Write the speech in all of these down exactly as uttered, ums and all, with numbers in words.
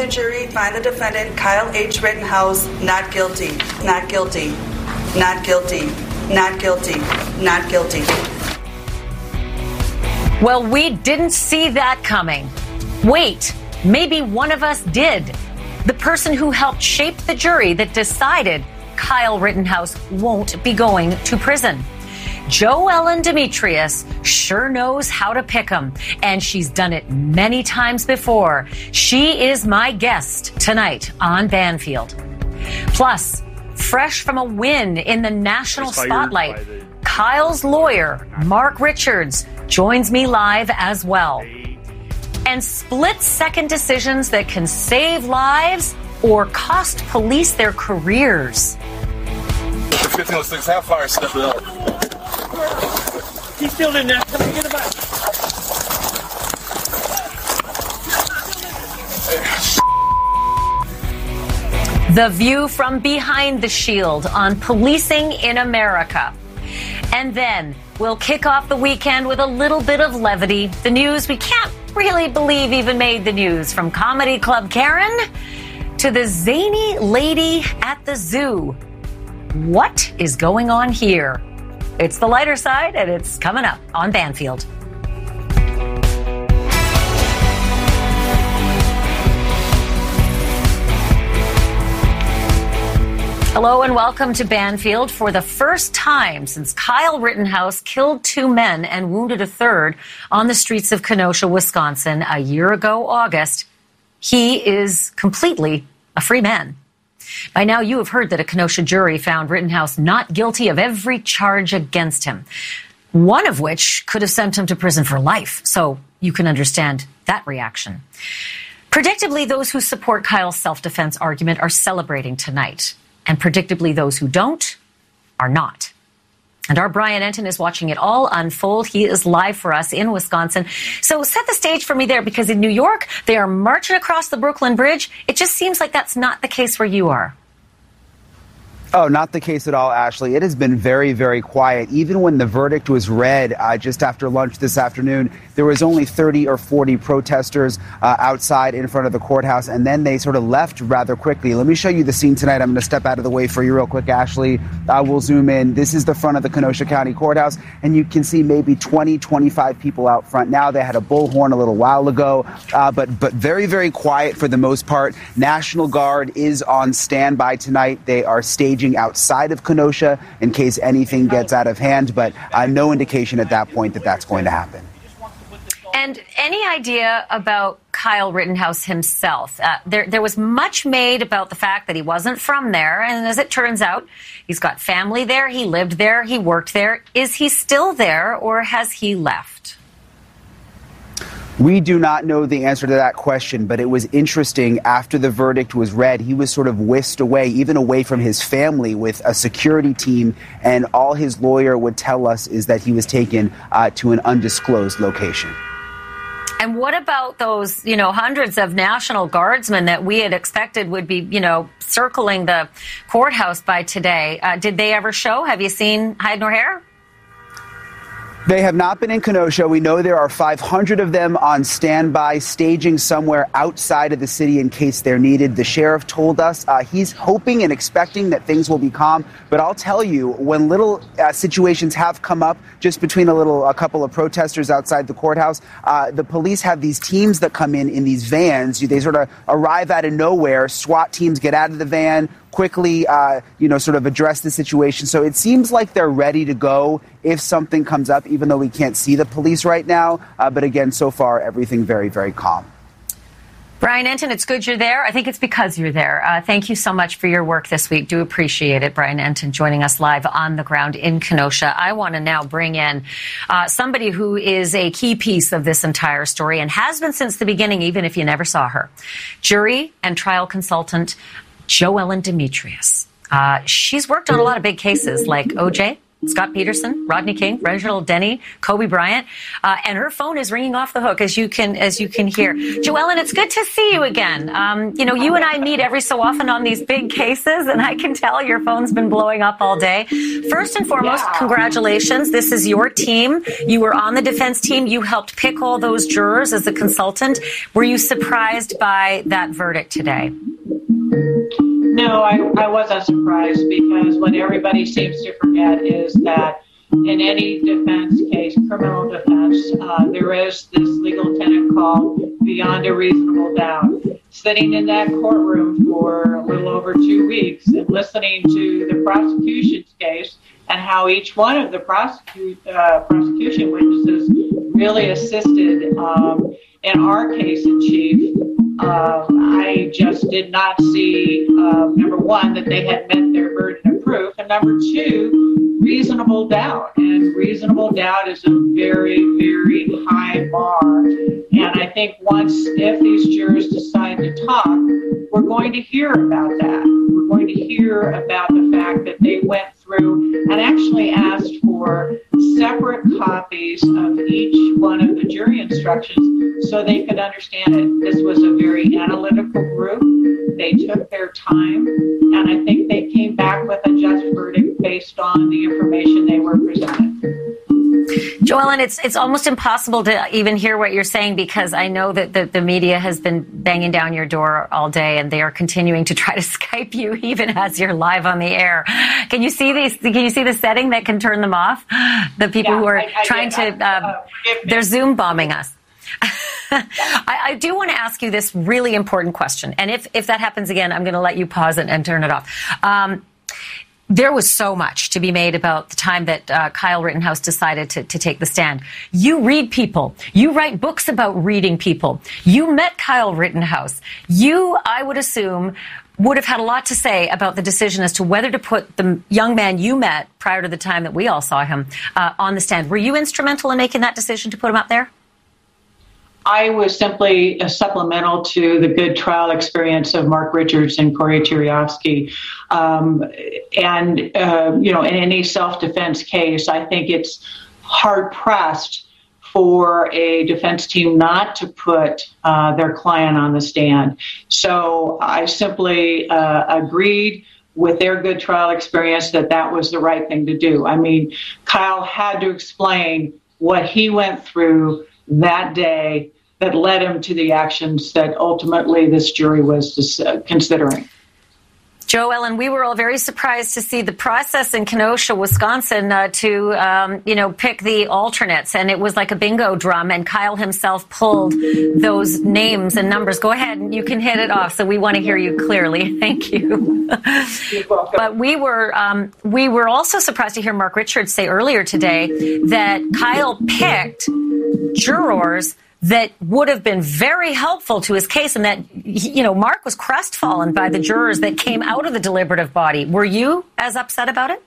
The jury find the defendant, Kyle H. Rittenhouse, not guilty, not guilty, not guilty, not guilty, not guilty. Well, we didn't see that coming. Wait, maybe one of us did. The person who helped shape the jury that decided Kyle Rittenhouse won't be going to prison. Jo Ellen Demetrius sure knows how to pick 'em, and she's done it many times before. She is my guest tonight on Banfield. Plus, fresh from a win in the national spotlight, Kyle's lawyer, Mark Richards, joins me live as well. And split-second decisions that can save lives or cost police their careers. fifteen oh six, have fire step it up. He's still in there. Come on, get him back. The view from behind the shield on policing in America. And then we'll kick off the weekend with a little bit of levity. The news we can't really believe even made the news, from Comedy Club Karen to the zany lady at the zoo. What is going on here? It's the lighter side, and it's coming up on Banfield. Hello and welcome to Banfield. For the first time since Kyle Rittenhouse killed two men and wounded a third on the streets of Kenosha, Wisconsin a year ago, August, he is completely a free man. By now, you have heard that a Kenosha jury found Rittenhouse not guilty of every charge against him, one of which could have sent him to prison for life. So you can understand that reaction. Predictably, those who support Kyle's self-defense argument are celebrating tonight. And predictably, those who don't are not. And our Brian Entin is watching it all unfold. He is live for us in Wisconsin. So set the stage for me there, because in New York, they are marching across the Brooklyn Bridge. It just seems like that's not the case where you are. Oh, not the case at all, Ashley. It has been very, very quiet. Even when the verdict was read uh, just after lunch this afternoon, there was only thirty or forty protesters uh, outside in front of the courthouse, and then they sort of left rather quickly. Let me show you the scene tonight. I'm going to step out of the way for you real quick, Ashley. Uh, we'll zoom in. This is the front of the Kenosha County Courthouse, and you can see maybe twenty, twenty-five people out front now. They had a bullhorn a little while ago, uh, but, but very, very quiet for the most part. National Guard is on standby tonight. They are staging outside of Kenosha in case anything gets out of hand, but uh, no indication at that point that that's going to happen. And any idea about Kyle Rittenhouse himself? Uh, there, there was much made about the fact that he wasn't from there, and as it turns out, he's got family there, he lived there, he worked there. Is he still there, or has he left? We do not know the answer to that question, but it was interesting. After the verdict was read, he was sort of whisked away, even away from his family, with a security team, and all his lawyer would tell us is that he was taken uh, to an undisclosed location. And what about those, you know, hundreds of National Guardsmen that we had expected would be, you know, circling the courthouse by today? Uh, did they ever show? Have you seen hide nor hair? They have not been in Kenosha. We know there are five hundred of them on standby, staging somewhere outside of the city in case they're needed. The sheriff told us uh, he's hoping and expecting that things will be calm. But I'll tell you, when little uh, situations have come up just between a little, a couple of protesters outside the courthouse, uh, the police have these teams that come in in these vans. They sort of arrive out of nowhere. SWAT teams get out of the van, quickly, uh, you know, sort of address the situation. So it seems like they're ready to go if something comes up, even though we can't see the police right now. Uh, but again, so far, everything very, very calm. Brian Entin, it's good you're there. I think it's because you're there. Uh, thank you so much for your work this week. Do appreciate it. Brian Entin joining us live on the ground in Kenosha. I want to now bring in uh, somebody who is a key piece of this entire story and has been since the beginning, even if you never saw her. Jury and trial consultant Jo Ellen Demetrius. Uh, she's worked on a lot of big cases like O J, Scott Peterson, Rodney King, Reginald Denny, Kobe Bryant, uh, and her phone is ringing off the hook, as you can as you can hear. Joellen, it's good to see you again. Um, you know, you and I meet every so often on these big cases, and I can tell your phone's been blowing up all day. First and foremost, yeah. Congratulations. This is your team. You were on the defense team. You helped pick all those jurors as a consultant. Were you surprised by that verdict today? No, I, I wasn't surprised, because what everybody seems to forget is that in any defense case, criminal defense, uh, there is this legal tenet called beyond a reasonable doubt. Sitting in that courtroom for a little over two weeks and listening to the prosecution's case and how each one of the prosecute, uh, prosecution witnesses really assisted um, in our case in chief. Uh, I just did not see, uh, number one, that they had met their burden of proof, and number two, reasonable doubt. And reasonable doubt is a very, very high bar. And I think once, if these jurors decide to talk, we're going to hear about that. We're going to hear about the fact that they went through and actually asked for separate copies of each one of the jury instructions so they could understand it. This was a very analytical group. They took their time, and I think they came back with a just verdict based on the information they were presented. Joellen, it's it's almost impossible to even hear what you're saying, because I know that the, the media has been banging down your door all day, and they are continuing to try to Skype you even as you're live on the air. Can you see these? Can you see the setting that can turn them off? The people yeah, who are I, I trying did. to, uh, uh, they're Zoom bombing us. I, I do want to ask you this really important question, and if if that happens again, I'm going to let you pause it and turn it off. Um, There was so much to be made about the time that uh, Kyle Rittenhouse decided to, to take the stand. You read people. You write books about reading people. You met Kyle Rittenhouse. You, I would assume, would have had a lot to say about the decision as to whether to put the young man you met prior to the time that we all saw him uh, on the stand. Were you instrumental in making that decision to put him up there? I was simply a supplemental to the good trial experience of Mark Richards and Corey Turiovsky. Um, and, uh, you know, in any self-defense case, I think it's hard-pressed for a defense team not to put uh, their client on the stand. So I simply uh, agreed with their good trial experience that that was the right thing to do. I mean, Kyle had to explain what he went through that day that led him to the actions that ultimately this jury was uh, considering. Joellen, we were all very surprised to see the process in Kenosha, Wisconsin, uh, to, um, you know, pick the alternates. And it was like a bingo drum, and Kyle himself pulled those names and numbers. Go ahead, and you can hit it off. So we want to hear you clearly. Thank you. But we were um, we were also surprised to hear Mark Richards say earlier today that Kyle picked jurors that would have been very helpful to his case, and that, you know, Mark was crestfallen by the jurors that came out of the deliberative body. Were you as upset about it?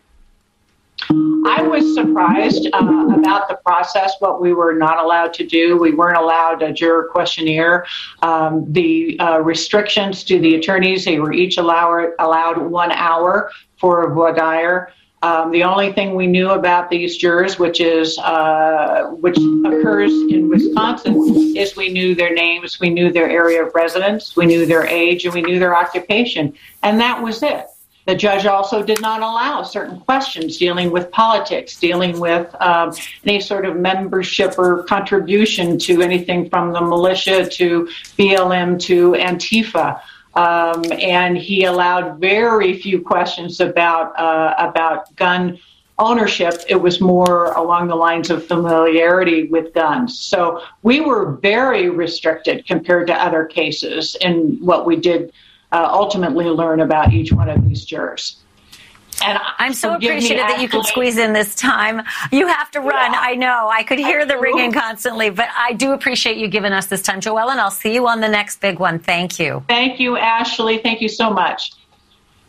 I was surprised uh, about the process, what we were not allowed to do. We weren't allowed a juror questionnaire. Um, the uh, restrictions to the attorneys, they were each allow- allowed one hour for a voir dire. Um, the only thing we knew about these jurors, which is uh, which occurs in Wisconsin, is we knew their names, we knew their area of residence, we knew their age, and we knew their occupation. And that was it. The judge also did not allow certain questions dealing with politics, dealing with um, any sort of membership or contribution to anything from the militia to B L M to Antifa. Um, and he allowed very few questions about uh, about gun ownership. It was more along the lines of familiarity with guns. So we were very restricted compared to other cases in what we did uh, ultimately learn about each one of these jurors. And I'm so appreciative that you could squeeze in this time. You have to run. Yeah, I know. I could hear I the ringing constantly, but I do appreciate you giving us this time, Joellen. I'll see you on the next big one. Thank you. Thank you, Ashley. Thank you so much.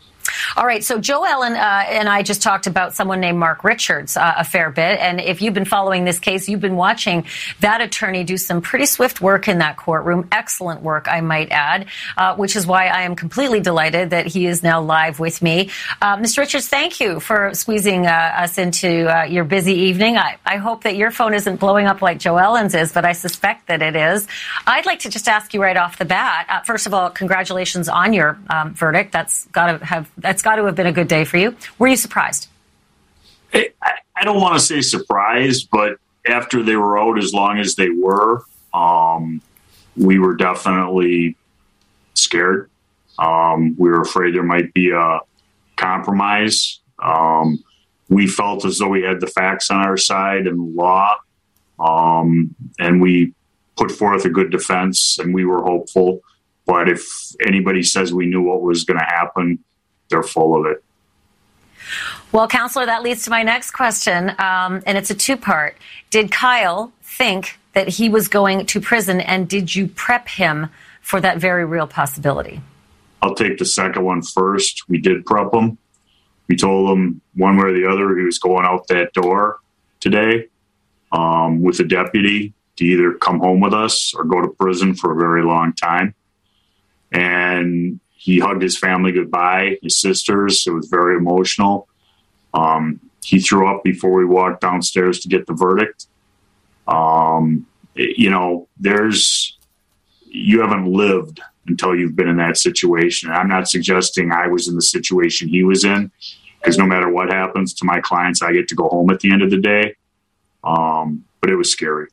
All right. So Joe Ellen uh, and I just talked about someone named Mark Richards uh, a fair bit. And if you've been following this case, you've been watching that attorney do some pretty swift work in that courtroom. Excellent work, I might add, uh, which is why I am completely delighted that he is now live with me. Uh, Mister Richards, thank you for squeezing uh, us into uh, your busy evening. I, I hope that your phone isn't blowing up like Joe Ellen's is, but I suspect that it is. I'd like to just ask you right off the bat. Uh, first of all, congratulations on your um, verdict. That's got to have that's got to have been a good day for you. Were you surprised? I, I don't want to say surprised, but after they were out as long as they were, um, we were definitely scared. Um, we were afraid there might be a compromise. Um, we felt as though we had the facts on our side and the law, um, and we put forth a good defense, and we were hopeful. But if anybody says we knew what was going to happen, they're full of it. Well, Counselor, that leads to my next question, um, and it's a two-part. Did Kyle think that he was going to prison, and did you prep him for that very real possibility? I'll take the second one first. We did prep him. We told him one way or the other he was going out that door today um, with a deputy to either come home with us or go to prison for a very long time. And he hugged his family goodbye, his sisters. It was very emotional. Um, he threw up before we walked downstairs to get the verdict. Um, it, you know, there's, you haven't lived until you've been in that situation. I'm not suggesting I was in the situation he was in, because no matter what happens to my clients, I get to go home at the end of the day. Um, but it was scary.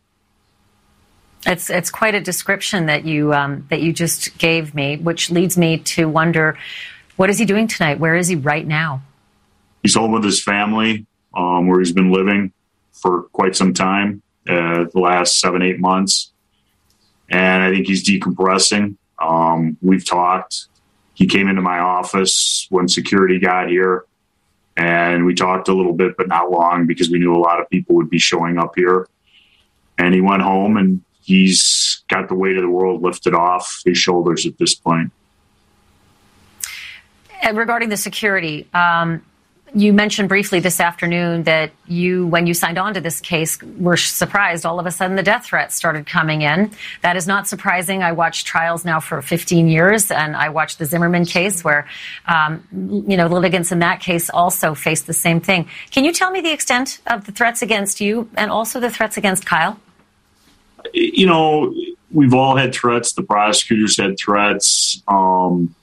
It's it's quite a description that you um, that you just gave me, which leads me to wonder, what is he doing tonight? Where is he right now? He's home with his family, um, where he's been living for quite some time, uh, the last seven, eight months. And I think he's decompressing. Um, we've talked. He came into my office when security got here, and we talked a little bit, but not long, because we knew a lot of people would be showing up here. And he went home, and he's got the weight of the world lifted off his shoulders at this point. And regarding the security, um, you mentioned briefly this afternoon that you, when you signed on to this case, were surprised all of a sudden the death threats started coming in. That is not surprising. I watched trials now for fifteen years, and I watched the Zimmerman case where, um, you know, litigants in that case also faced the same thing. Can you tell me the extent of the threats against you and also the threats against Kyle? You know, we've all had threats. The prosecutors had threats. Um,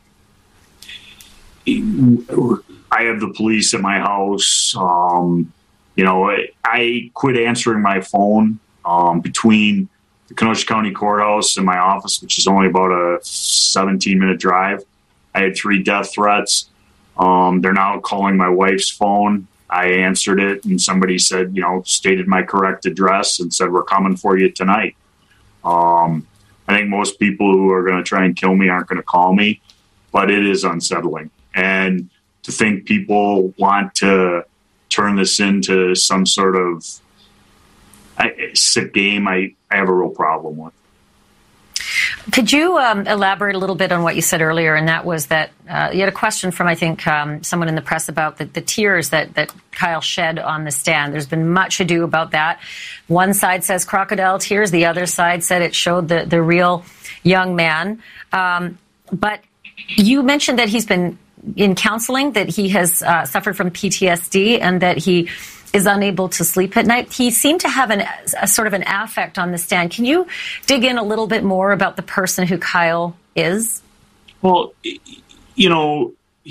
I have the police at my house. Um, you know, I, I quit answering my phone um, between the Kenosha County Courthouse and my office, which is only about a seventeen-minute drive. I had three death threats. Um, they're now calling my wife's phone. I answered it, and somebody said, you know, stated my correct address and said, we're coming for you tonight. Um, I think most people who are going to try and kill me aren't going to call me, but it is unsettling. And to think people want to turn this into some sort of sick game, I, I have a real problem with. Could you um, elaborate a little bit on what you said earlier? And that was that uh, you had a question from, I think, um, someone in the press about the, the tears that, that Kyle shed on the stand. There's been much ado about that. One side says crocodile tears. The other side said it showed the, the real young man. Um, but you mentioned that he's been in counseling, that he has uh, suffered from P T S D, and that he is unable to sleep at night. He seemed to have an, a sort of an affect on the stand. Can you dig in a little bit more about the person who Kyle is? Well, you know,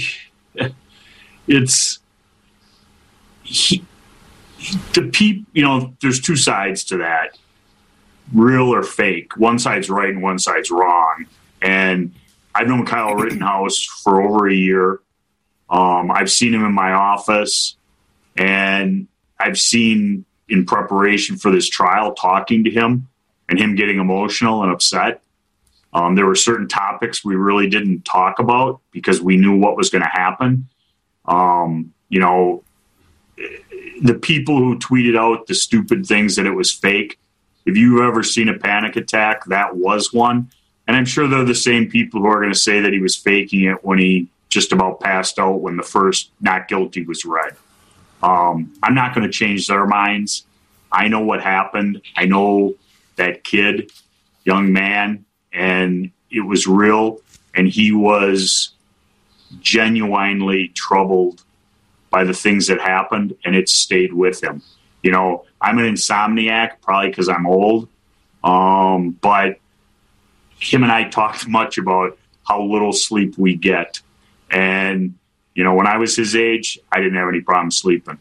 it's he, he, the people, you know, there's two sides to that, real or fake. One side's right and one side's wrong. And I've known Kyle Rittenhouse for over a year. Um, I've seen him in my office, and I've seen in preparation for this trial talking to him and him getting emotional and upset. Um, there were certain topics we really didn't talk about because we knew what was going to happen. Um, you know, the people who tweeted out the stupid things that it was fake, if you've ever seen a panic attack, that was one. And I'm sure they're the same people who are going to say that he was faking it when he just about passed out when the first not guilty was read. Um, I'm not going to change their minds. I know what happened. I know that kid, young man, and it was real. And he was genuinely troubled by the things that happened, and it stayed with him. You know, I'm an insomniac, probably because I'm old. Um, but him and I talked much about how little sleep we get. And, you know, when I was his age, I didn't have any problem sleeping.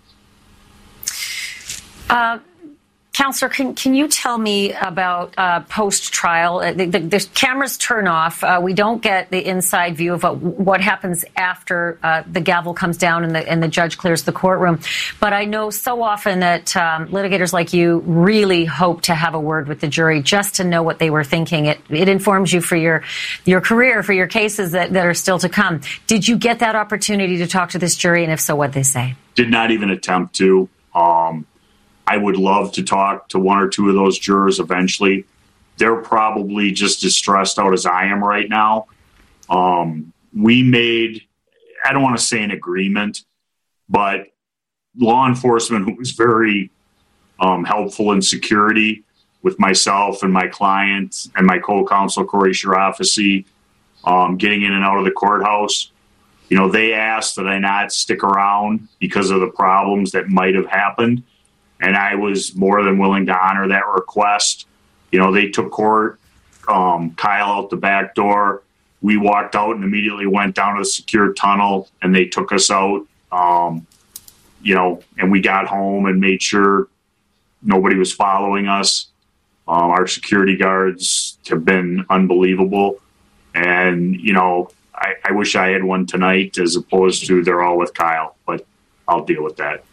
Uh, Counselor, can, can you tell me about uh, post-trial? The, the, the cameras turn off. Uh, we don't get the inside view of what, what happens after uh, the gavel comes down and the, and the judge clears the courtroom. But I know so often that um, litigators like you really hope to have a word with the jury just to know what they were thinking. It, it informs you for your, your career, for your cases that, that are still to come. Did you get that opportunity to talk to this jury? And if so, what'd they say? Did not even attempt to. Um, I would love to talk to one or two of those jurors eventually. They're probably just as stressed out as I am right now. Um, we made, I don't want to say an agreement, but law enforcement was very um, helpful in security with myself and my client and my co-counsel, Corey Shirafisi, um, getting in and out of the courthouse. You know, they asked that I not stick around because of the problems that might have happened. And I was more than willing to honor that request. You know, they took court, um, Kyle out the back door. We walked out and immediately went down to the secure tunnel, and they took us out, um, you know, and we got home and made sure nobody was following us. Um, our security guards have been unbelievable. And, you know, I, I wish I had one tonight as opposed to they're all with Kyle, but I'll deal with that.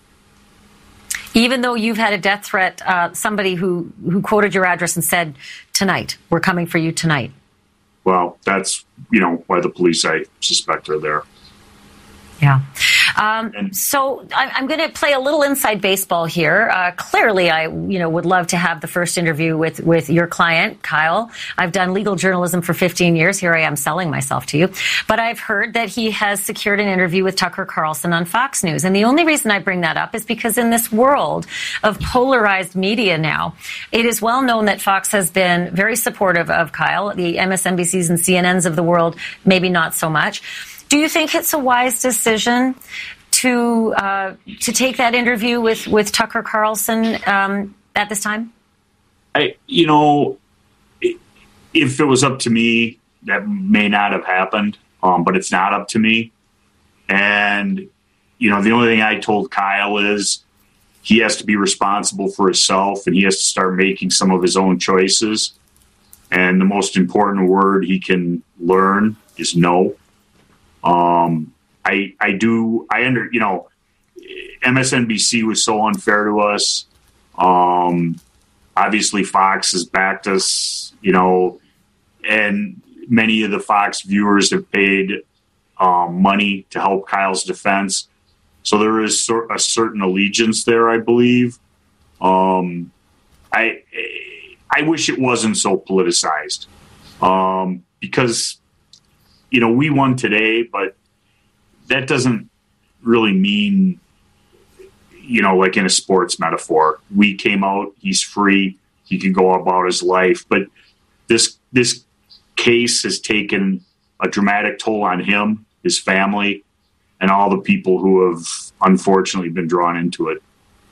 Even though you've had a death threat, uh, somebody who, who quoted your address and said, tonight, we're coming for you tonight. Well, that's, you know, why the police, I suspect, are there. Yeah. Um, so I, I'm going to play a little inside baseball here. Uh, clearly, I you know would love to have the first interview with, with your client, Kyle. I've done legal journalism for fifteen years. Here I am selling myself to you. But I've heard that he has secured an interview with Tucker Carlson on Fox News. And the only reason I bring that up is because in this world of polarized media now, it is well known that Fox has been very supportive of Kyle. The M S N B Cs and C N Ns of the world, maybe not so much. Do you think it's a wise decision to uh, to take that interview with, with Tucker Carlson um, at this time? I, you know, if it was up to me, that may not have happened, um, but it's not up to me. And, you know, the only thing I told Kyle is he has to be responsible for himself and he has to start making some of his own choices. And the most important word he can learn is no. Um, I, I do, I under, you know, M S N B C was so unfair to us. Um, obviously Fox has backed us, you know, and many of the Fox viewers have paid, um, money to help Kyle's defense. So there is a certain allegiance there, I believe. Um, I, I wish it wasn't so politicized, um, because, you know, we won today, but that doesn't really mean, you know, like in a sports metaphor. We came out, he's free, he can go about his life. But this this case has taken a dramatic toll on him, his family, and all the people who have unfortunately been drawn into it.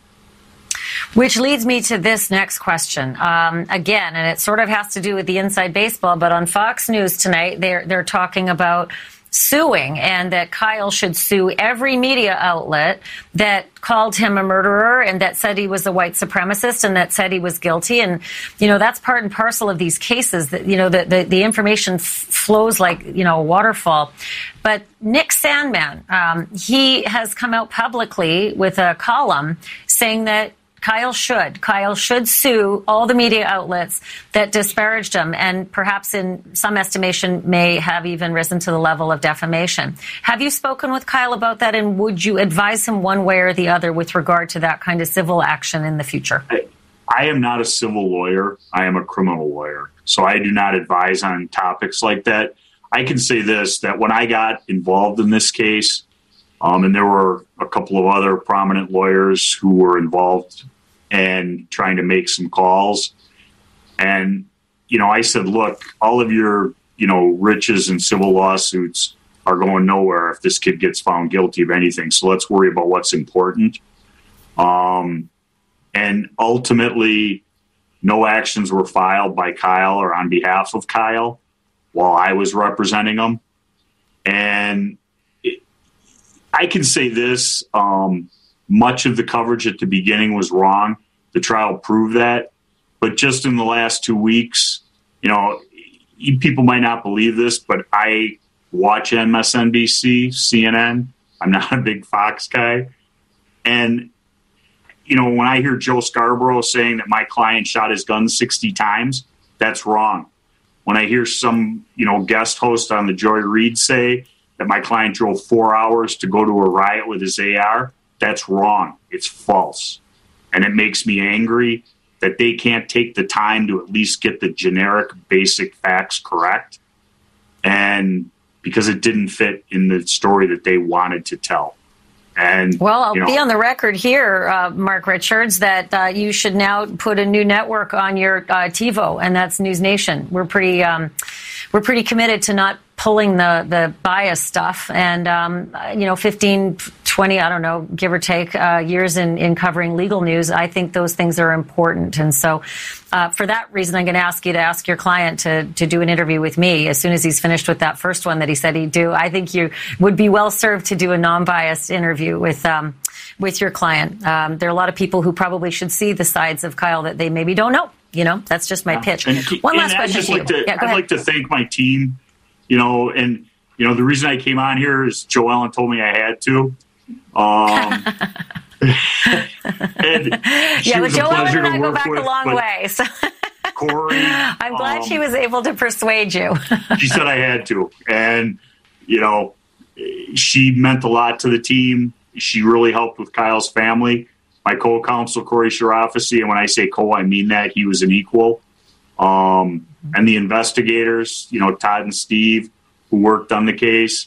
Which leads me to this next question. Um, again, and it sort of has to do with the inside baseball, but on Fox News tonight, they're they're talking about suing and that Kyle should sue every media outlet that called him a murderer and that said he was a white supremacist and that said he was guilty. And, you know, that's part and parcel of these cases that, you know, the, the, the information f- flows like, you know, a waterfall. But Nick Sandmann, um, he has come out publicly with a column saying that Kyle should. Kyle should sue all the media outlets that disparaged him and perhaps in some estimation may have even risen to the level of defamation. Have you spoken with Kyle about that, and would you advise him one way or the other with regard to that kind of civil action in the future? I, I am not a civil lawyer. I am a criminal lawyer. So I do not advise on topics like that. I can say this, that when I got involved in this case, um, and there were a couple of other prominent lawyers who were involved and trying to make some calls. And, you know, I said, look, all of your, you know, riches and civil lawsuits are going nowhere if this kid gets found guilty of anything. So let's worry about what's important. Um, and ultimately, no actions were filed by Kyle or on behalf of Kyle while I was representing him. And it, I can say this, um, much of the coverage at the beginning was wrong. The trial proved that. But just in the last two weeks, you know, people might not believe this, but I watch M S N B C, C N N. I'm not a big Fox guy. And, you know, when I hear Joe Scarborough saying that my client shot his gun sixty times, that's wrong. When I hear some, you know, guest host on the Joy Reid say that my client drove four hours to go to a riot with his A R, that's wrong. It's false. And it makes me angry that they can't take the time to at least get the generic basic facts correct. And because it didn't fit in the story that they wanted to tell. And well, I'll you know, be on the record here, uh, Mark Richards, that uh, you should now put a new network on your uh, TiVo, and that's News Nation. We're pretty, um, we're pretty committed to not pulling the the bias stuff. And um, you know, fifteen, twenty, I don't know, give or take, uh, years in in covering legal news, I think those things are important. And so, uh, for that reason, I'm going to ask you to ask your client to to do an interview with me as soon as he's finished with that first one that he said he'd do. I think you would be well served to do a non-biased interview with um, with your client. Um, there are a lot of people who probably should see the sides of Kyle that they maybe don't know. You know, that's just my pitch. And, One last and question just to you. like to, Yeah, go I'd ahead. like to thank my team, you know, and, you know, the reason I came on here is Joe Ellen told me I had to. Um, and yeah, but was a Joe Ellen pleasure and to I go work back with, a long but way. So Corey, I'm glad um, she was able to persuade you. she said I had to. And, you know, she meant a lot to the team. She really helped with Kyle's family. My co-counsel, Corey Sharafacy, and when I say co, I mean that. He was an equal. Um, and the investigators, you know, Todd and Steve, who worked on the case.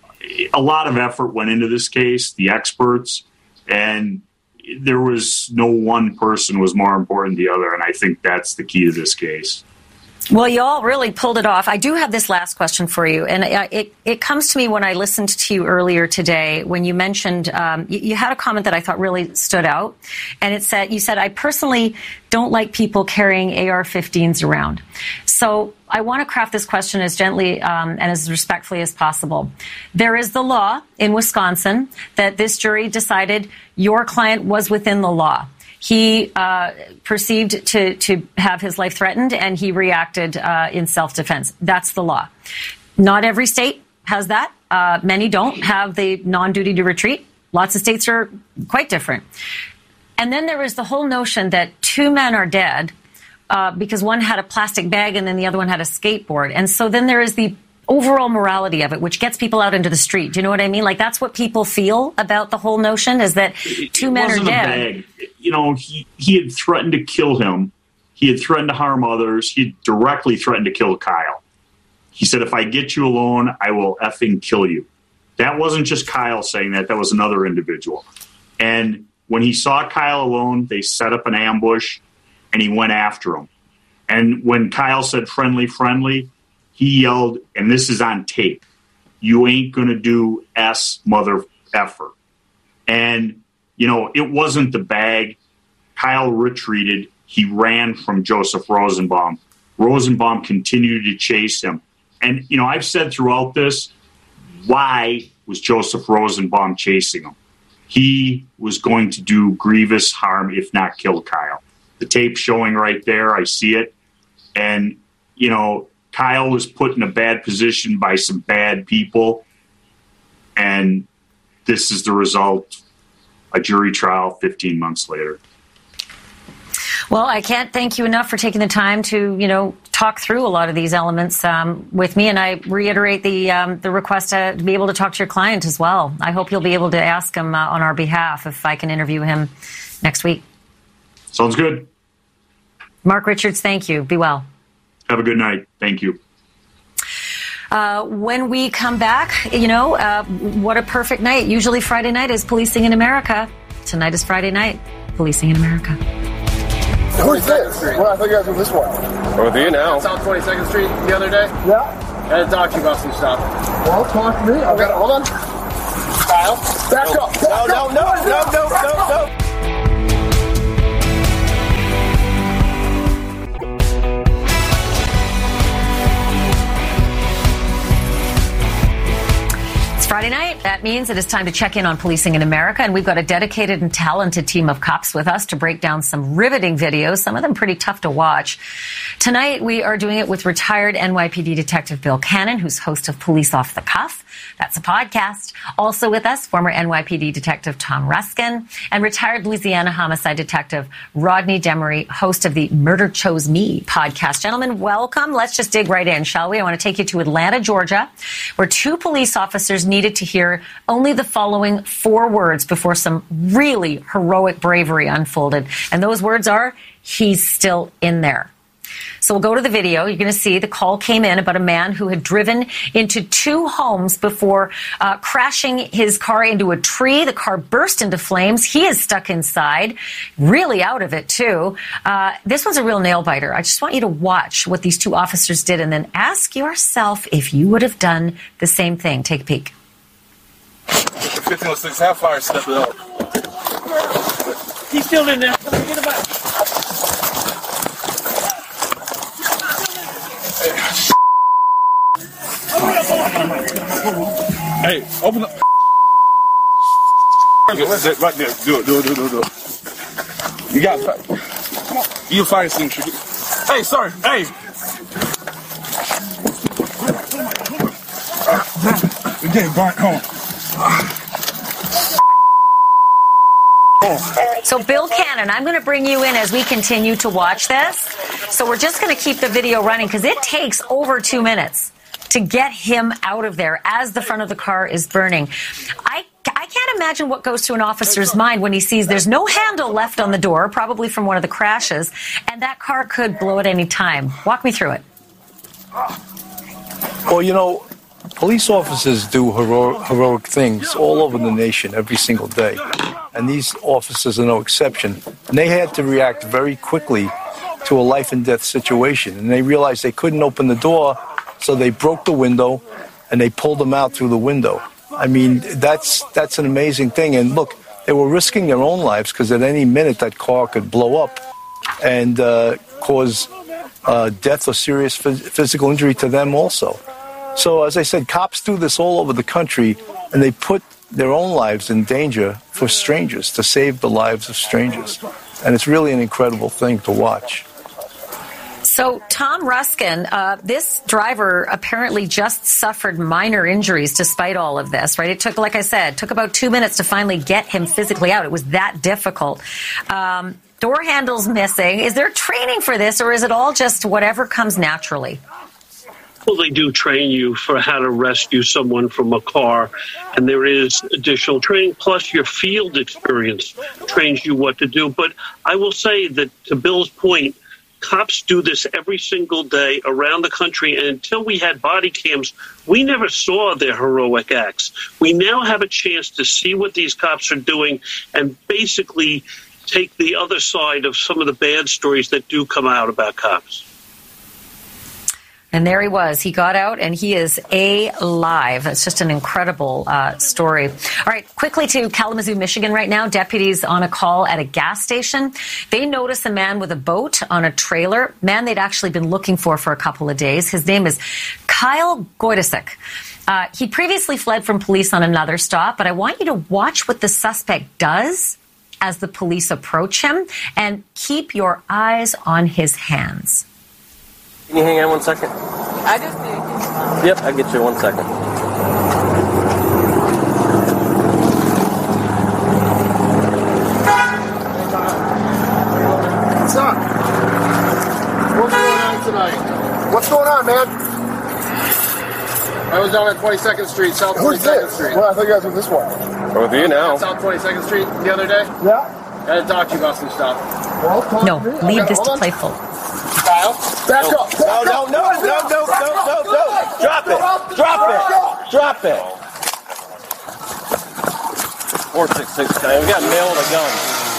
A lot of effort went into this case, the experts, and there was no one person was more important than the other, and I think that's the key to this case. Well, you all really pulled it off. I do have this last question for you, and it it comes to me when I listened to you earlier today when you mentioned um, you, you had a comment that I thought really stood out, and it said you said I personally don't like people carrying A R fifteens around. So I want to craft this question as gently um, and as respectfully as possible. There is the law in Wisconsin that this jury decided your client was within the law. He uh, perceived to, to have his life threatened, and he reacted uh, in self-defense. That's the law. Not every state has that. Uh, many don't have the non-duty to retreat. Lots of states are quite different. And then there is the whole notion that two men are dead uh, because one had a plastic bag and then the other one had a skateboard. And so then there is the overall morality of it, which gets people out into the street. Do you know what I mean? Like, that's what people feel about the whole notion, is that two it men are wasn't dead. A bag. You know, he, he had threatened to kill him. He had threatened to harm others. He had directly threatened to kill Kyle. He said, if I get you alone, I will effing kill you. That wasn't just Kyle saying that. That was another individual. And when he saw Kyle alone, they set up an ambush, and he went after him. And when Kyle said friendly, friendly, he yelled, and this is on tape, you ain't going to do S mother effer. And, you know, it wasn't the bag. Kyle retreated. He ran from Joseph Rosenbaum. Rosenbaum continued to chase him. And, you know, I've said throughout this, why was Joseph Rosenbaum chasing him? He was going to do grievous harm, if not kill Kyle. The tape's showing right there. I see it. And, you know, Kyle was put in a bad position by some bad people, and this is the result, a jury trial fifteen months later. Well, I can't thank you enough for taking the time to, you know, talk through a lot of these elements um, with me, and I reiterate the um, the request to be able to talk to your client as well. I hope you'll be able to ask him uh, on our behalf if I can interview him next week. Sounds good. Mark Richards, thank you. Be well. Have a good night. Thank you. Uh, when we come back, you know, uh, what a perfect night. Usually Friday night is Policing in America. Tonight is Friday night, Policing in America. Who's this? Well, I thought you guys were this one. We're with you now. South twenty-second Street the other day? Yeah. I had to talk to you about some stuff. Well, talk to me. Okay, hold on. Kyle, back no. up. Back no, up. no, no, no, no, no, no. Friday night. That means it is time to check in on Policing in America, and we've got a dedicated and talented team of cops with us to break down some riveting videos, some of them pretty tough to watch. Tonight, we are doing it with retired N Y P D Detective Bill Cannon, who's host of Police Off the Cuff. That's a podcast. Also with us, former N Y P D Detective Tom Ruskin and retired Louisiana Homicide Detective Rodney Demery, host of the Murder Chose Me podcast. Gentlemen, welcome. Let's just dig right in, shall we? I want to take you to Atlanta, Georgia, where two police officers needed to hear only the following four words before some really heroic bravery unfolded. And those words are, he's still in there. So we'll go to the video. You're going to see the call came in about a man who had driven into two homes before uh, crashing his car into a tree. The car burst into flames. He is stuck inside, really out of it, too. Uh, this one's a real nail-biter. I just want you to watch what these two officers did and then ask yourself if you would have done the same thing. Take a peek. fifteen oh six, have fire step it up. He's still in there. Come on, get him out. Hey, open up. Right there. Do it, do it, do it, do it, do it. You got it. Come on. You a fire extinguisher. Hey, sorry. Hey. We're getting burnt home. So, Bill Cannon, I'm going to bring you in as we continue to watch this. So we're just going to keep the video running because it takes over two minutes to get him out of there as the front of the car is burning. I, I can't imagine what goes through an officer's mind when he sees there's no handle left on the door, probably from one of the crashes, and that car could blow at any time. Walk me through it. Well, you know, police officers do hero- heroic things all over the nation every single day. And these officers are no exception. And they had to react very quickly to a life and death situation. And they realized they couldn't open the door, so they broke the window and they pulled them out through the window. I mean, that's that's an amazing thing. And look, they were risking their own lives because at any minute that car could blow up and uh, cause uh, death or serious phys- physical injury to them also. So, as I said, cops do this all over the country, and they put their own lives in danger for strangers, to save the lives of strangers. And it's really an incredible thing to watch. So, Tom Ruskin, uh, this driver apparently just suffered minor injuries despite all of this, right? It took, like I said, took about two minutes to finally get him physically out. It was that difficult. Um, door handles missing. Is there training for this, or is it all just whatever comes naturally? Well, they do train you for how to rescue someone from a car, and there is additional training, plus your field experience trains you what to do. But I will say that, to Bill's point, cops do this every single day around the country, and until we had body cams, we never saw their heroic acts. We now have a chance to see what these cops are doing and basically take the other side of some of the bad stories that do come out about cops. And there he was. He got out, and he is alive. It's just an incredible uh, story. All right, quickly to Kalamazoo, Michigan right now. Deputies on a call at a gas station. They notice a man with a boat on a trailer, man they'd actually been looking for for a couple of days. His name is Kyle Goidesik. Uh, he previously fled from police on another stop, but I want you to watch what the suspect does as the police approach him, and keep your eyes on his hands. Can you hang on one second? I just need. Yep, I'll get you one second. What's up? What's going on tonight? What's going on, man? I was down at twenty-second Street, South twenty-second Street. Well, I thought you guys were this one. We're with you now. South twenty-second Street the other day? Yeah. I had to talk to you about some stuff. Well, talk no, to me. leave Okay, this to on. playful. Kyle, back no. up. Back no, up. no, no, no, no, no, no, no, no. Drop it. Drop it. Drop it. four six six nine. We got mail and a gun.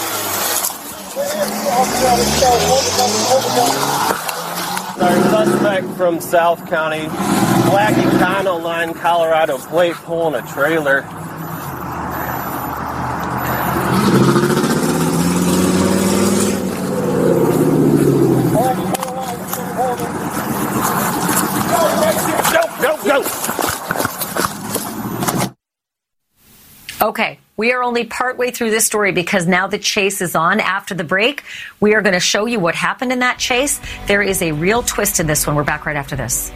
Our suspect from South County, black Econoline, Colorado plate, pulling a trailer. Go, go, go. Okay, we are only partway through this story because now the chase is on. After the break, we are going to show you what happened in that chase. There is a real twist in this one. We're back right after this.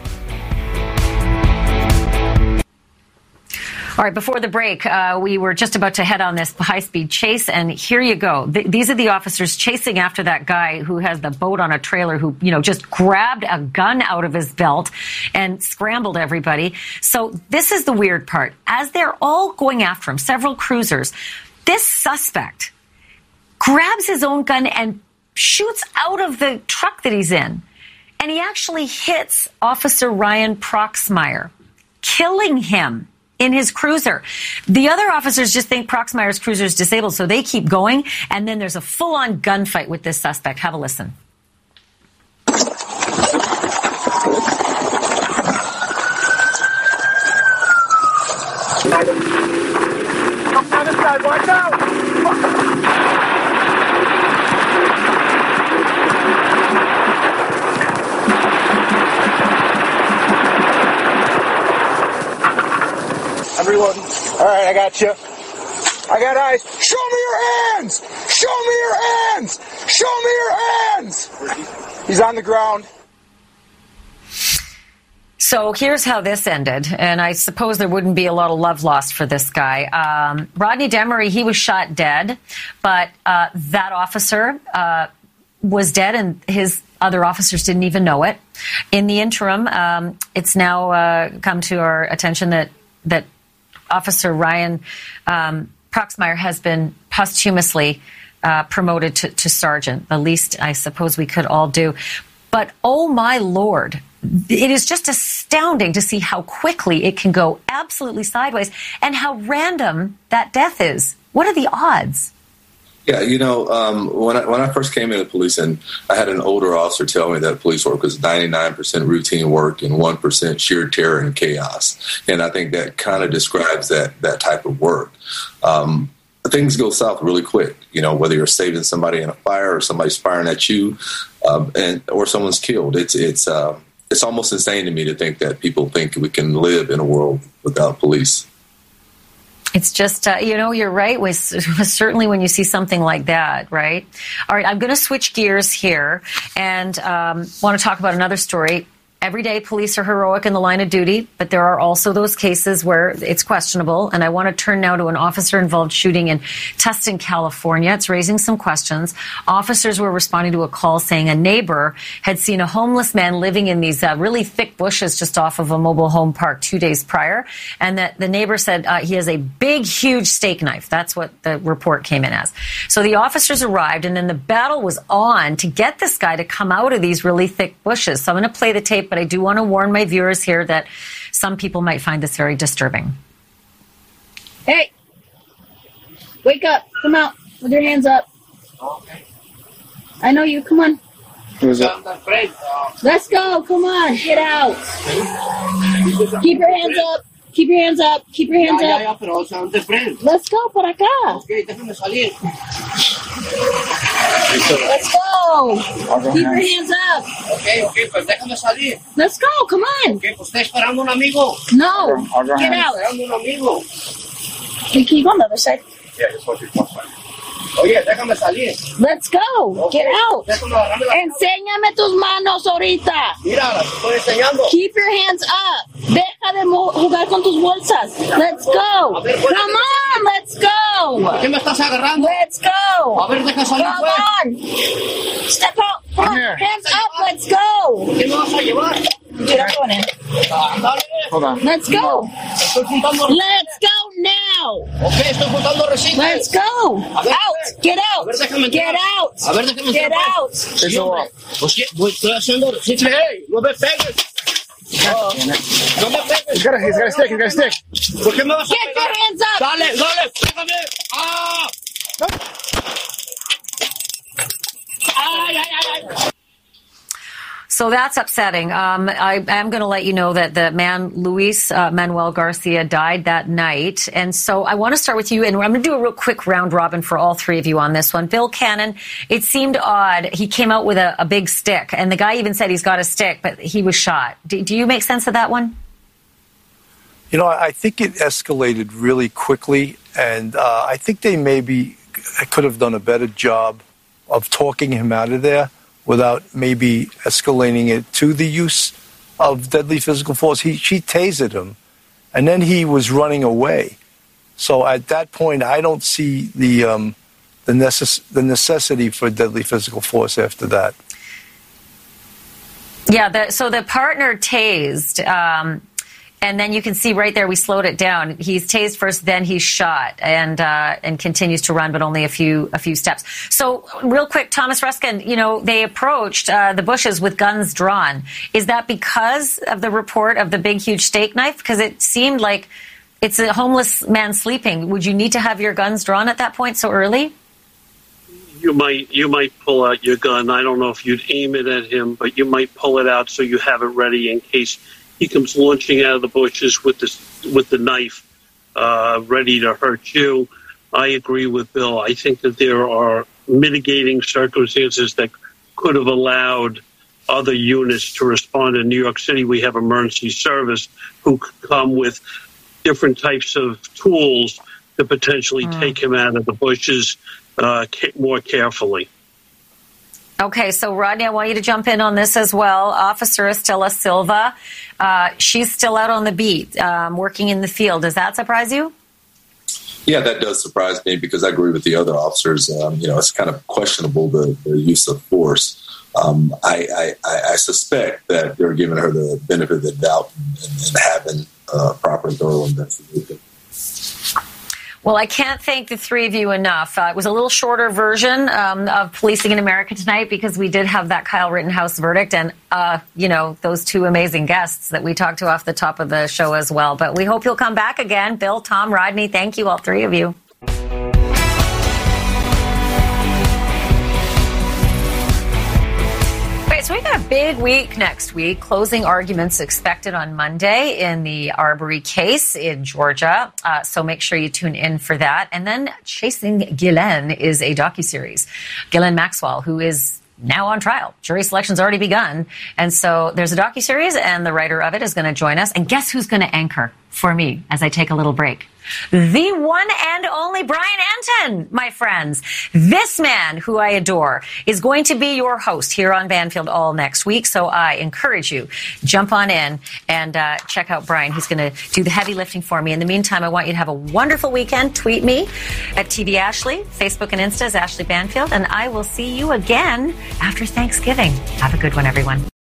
All right, before the break, uh, we were just about to head on this high-speed chase, and here you go. Th- these are the officers chasing after that guy who has the boat on a trailer who, you know, just grabbed a gun out of his belt and scrambled everybody. So this is the weird part. As they're all going after him, several cruisers, this suspect grabs his own gun and shoots out of the truck that he's in. And he actually hits Officer Ryan Proxmire, killing him in his cruiser. The other officers just think Proxmire's cruiser is disabled, so they keep going, and then there's a full-on gunfight with this suspect. Have a listen. Watch out! Everyone. All right, I got you. I got eyes. Show me your hands! Show me your hands! Show me your hands! He's on the ground. So here's how this ended, and I suppose there wouldn't be a lot of love lost for this guy. Um, Rodney Demery, he was shot dead, but uh, that officer uh, was dead, and his other officers didn't even know it. In the interim, um, it's now uh, come to our attention that that Officer Ryan um, Proxmire has been posthumously uh, promoted to, to sergeant, the least I suppose we could all do. But, oh, my Lord, it is just astounding to see how quickly it can go absolutely sideways and how random that death is. What are the odds? Yeah, you know, um, when I when I first came into police, and I had an older officer tell me that police work was ninety-nine percent routine work and one percent sheer terror and chaos. And I think that kind of describes that that type of work. Um, things go south really quick, you know, whether you're saving somebody in a fire or somebody's firing at you, um, and or someone's killed. It's it's uh, it's almost insane to me to think that people think we can live in a world without police. It's just, uh, you know, you're right. With, certainly when you see something like that, right? All right, I'm going to switch gears here and um, want to talk about another story. Every day, police are heroic in the line of duty, but there are also those cases where it's questionable. And I want to turn now to an officer-involved shooting in Tustin, California. It's raising some questions. Officers were responding to a call saying a neighbor had seen a homeless man living in these uh, really thick bushes just off of a mobile home park two days prior. And that the neighbor said uh, he has a big, huge steak knife. That's what the report came in as. So the officers arrived, and then the battle was on to get this guy to come out of these really thick bushes. So I'm going to play the tape, but I do want to warn my viewers here that some people might find this very disturbing. Hey, wake up. Come out with your hands up. Okay. I know you. Come on. Who's it? Let's go. Come on. Get out. Keep your hands up. Keep your hands up. Keep your hands up. Let's go por acá. Let's go. Keep your hands up. Okay, okay, pues déjame salir. Let's go. Come on. Okay, pues estoy esperando un amigo. No. Get out. Esperando un amigo. We keep on the other side. Yeah, just watch it one side. Oye, déjame salir. Let's go. Okay. Get out. Enséñame tus manos ahorita. Mira, las estoy enseñando. Keep your hands up. Deja de jugar con tus bolsas. Let's go. Come on, let's go. ¿Qué me estás agarrando? Let's go. A ver, deja salir. Come on. Step out. Come on. Hands up. Let's go. ¿Qué me vas a llevar? Hold on. Let's go. Let's go now. Okay, estoy juntando recientes. Let's go. Out. Get out. Get out. A ver, déjame Get out. Sí, hombre. Pues, estoy haciendo recientes. Hey, no me pegues. Oh. He's got a, he's got a stick, he's got a stick. Get your hands up! Dale, dale, pégame. Ah! Ay, ay, ay, ay. So that's upsetting. Um, I am going to let you know that the man, Luis uh, Manuel Garcia, died that night. And so I want to start with you, and I'm going to do a real quick round robin for all three of you on this one. Bill Cannon, it seemed odd. He came out with a, a big stick, and the guy even said he's got a stick, but he was shot. Do, do you make sense of that one? You know, I think it escalated really quickly, and uh, I think they maybe could have done a better job of talking him out of there without maybe escalating it to the use of deadly physical force. He, she tasered him, and then he was running away. So at that point, I don't see the um, the, necess- the necessity for deadly physical force after that. Yeah, the, so the partner tased, um, and then you can see right there we slowed it down. He's tased first, then he's shot, and uh, and continues to run, but only a few a few steps. So real quick, Thomas Ruskin, you know, they approached uh, the bushes with guns drawn. Is that because of the report of the big, huge steak knife? Because it seemed like it's a homeless man sleeping. Would you need to have your guns drawn at that point so early? You might you might pull out your gun. I don't know if you'd aim it at him, but you might pull it out so you have it ready in case he comes launching out of the bushes with the with the knife, uh, ready to hurt you. I agree with Bill. I think that there are mitigating circumstances that could have allowed other units to respond. In New York City, we have emergency service who come with different types of tools to potentially mm. take him out of the bushes uh, more carefully. Okay, so Rodney, I want you to jump in on this as well. Officer Estela Silva, uh, she's still out on the beat, um, working in the field. Does that surprise you? Yeah, that does surprise me because I agree with the other officers. Um, you know, it's kind of questionable the, the use of force. Um, I, I, I suspect that they're giving her the benefit of the doubt and, and having a proper thorough investigation. Well, I can't thank the three of you enough. Uh, it was a little shorter version um, of Policing in America tonight because we did have that Kyle Rittenhouse verdict and, uh, you know, those two amazing guests that we talked to off the top of the show as well. But we hope you'll come back again. Bill, Tom, Rodney, thank you, all three of you. So we got a big week next week. Closing arguments expected on Monday in the Arbery case in Georgia. Uh, so make sure you tune in for that. And then Chasing Ghislaine is a docuseries. Ghislaine Maxwell, who is now on trial. Jury selection's already begun. And so there's a docuseries, and the writer of it is going to join us. And guess who's going to anchor for me as I take a little break? The one and only Brian Anton, my friends. This man, who I adore, is going to be your host here on Banfield all next week. So I encourage you, jump on in and uh, check out Brian. He's going to do the heavy lifting for me. In the meantime, I want you to have a wonderful weekend. Tweet me at T V Ashley. Facebook and Insta is Ashley Banfield. And I will see you again after Thanksgiving. Have a good one, everyone.